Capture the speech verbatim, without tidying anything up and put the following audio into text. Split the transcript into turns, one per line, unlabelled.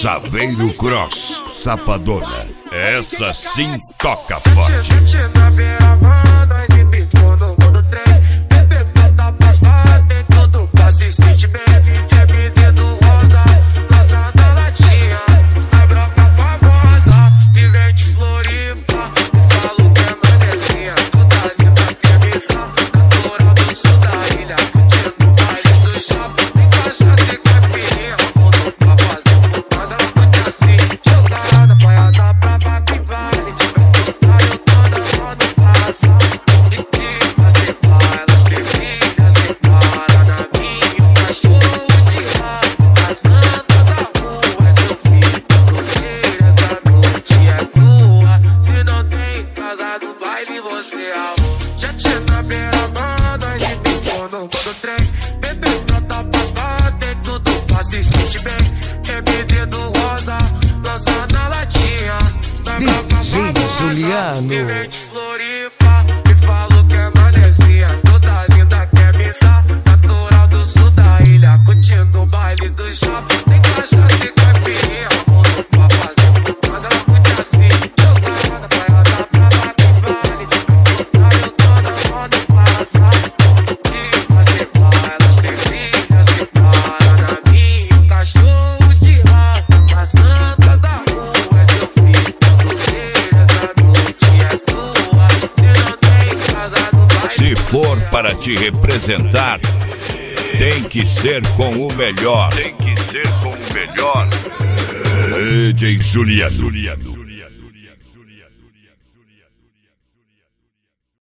Saveiro Cross, Safadona. Essa sim toca forte.
Já tinha na beira-mar, nós de bico no do trem. Bebê pronta pra bater, tudo pra se sentir bem. Remédio do rosa, lança na latinha.
D J Juliano.
Me vem de Floripa, me falou que é manezinha. Toda linda quer missa, natural do sul da ilha. Curtindo o baile do shopping. Tem cachaça e caipirinha, mundo pra fazer. Mas ela curte assim, jogada pra ela dar pra lá que vale.
Se for para te representar, tem que ser com o melhor. Tem que ser com o melhor. D J Juliano.